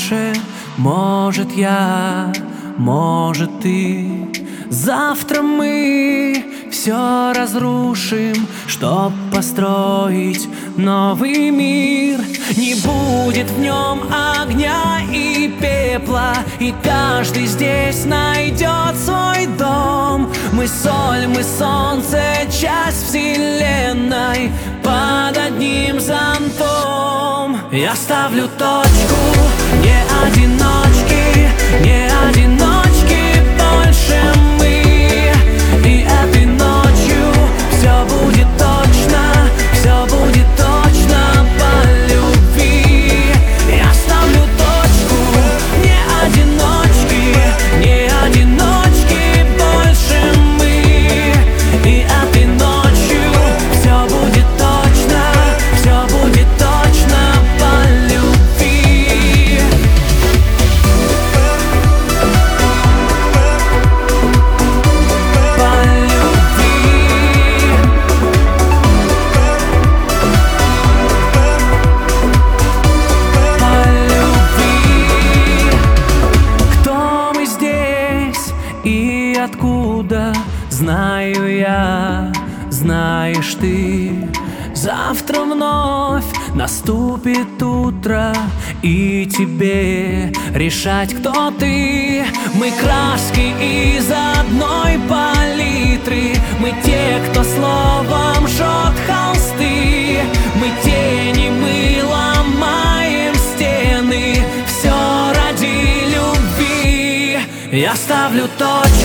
больше. Может я, может ты. Завтра мы все разрушим, чтоб построить новый мир. Не будет в нем огня и пепла, и каждый здесь найдет свой дом. Мы соль, мы солнце, часть вселенной под одним зонтом. Я ставлю точку, не одиночки, не одиночки больше мы. И этой ночью все будет точно, все будет точно по любви. Я ставлю точку, не одиночки, не одиночки больше мы. И этой ночью все будет точно, все будет точно по любви. По любви. По любви. Кто мы здесь и откуда, знаю я, знаешь ты. Завтра вновь наступит утро, и тебе решать, кто ты. Мы краски из одной палитры, мы те, кто словом жжет холсты. Мы тени, мы ломаем стены, все ради любви. Я ставлю точку,